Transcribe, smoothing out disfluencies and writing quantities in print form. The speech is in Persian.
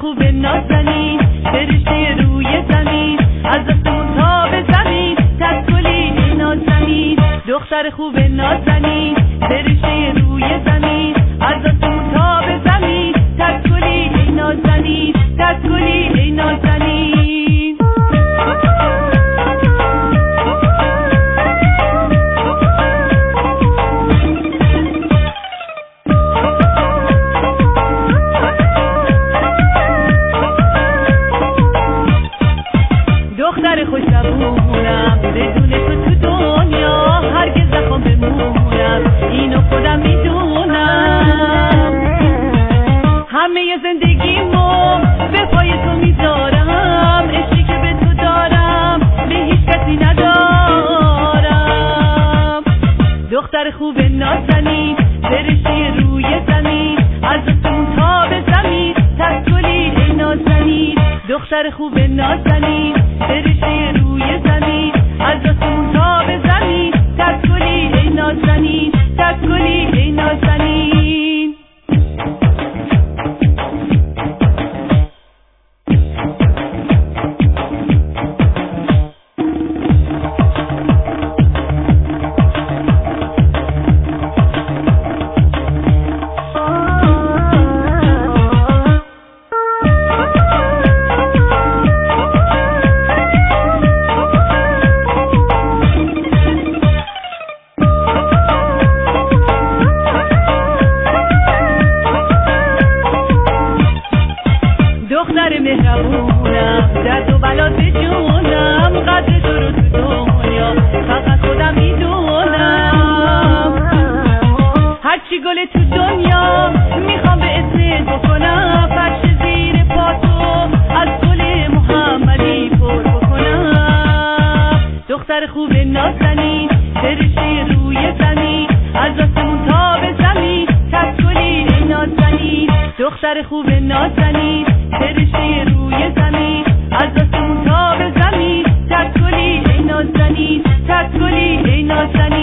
خوب نازنین فرشته روی زمین از آسمون تا به زمین تکلی ای نازنین دختر خوب نازنین فرشته روی زمین از آسمون تا به زمین تکلی ای نازنین تکلی ای نازنین دختر خوشبونم بدون تو دنیا هرگز نخوام بمونم اینو خودم میدونم همه زندگیمو به پای تو میذارم عشقی که به تو دارم به هیچ کسی ندارم دختر خوب نازنین فرشته روی زمین از آسمون تا به زمین تکلی ای نازنین دختر خوب نازنین فرشته روی زمین از آسمون تا به زمین تکلی ای نازنین تکلی ای نازنین دختر مهربونم درد و بلا به جونم قدر تو رو تو دنیا فقط خودم میدونم هرچی گل تو دنیا میخوام به اسمت بکنم فرش زیر پاتو از گل محمدی پر بکنم دختر خوب نازنین فرشته روی زمین از آسمون تا به زمین تکلی ای نازنین دختر خوب نازنین فرشته روی زمین از آسمون تا به زمین تکلی ای نازنین تکلی ای نازنین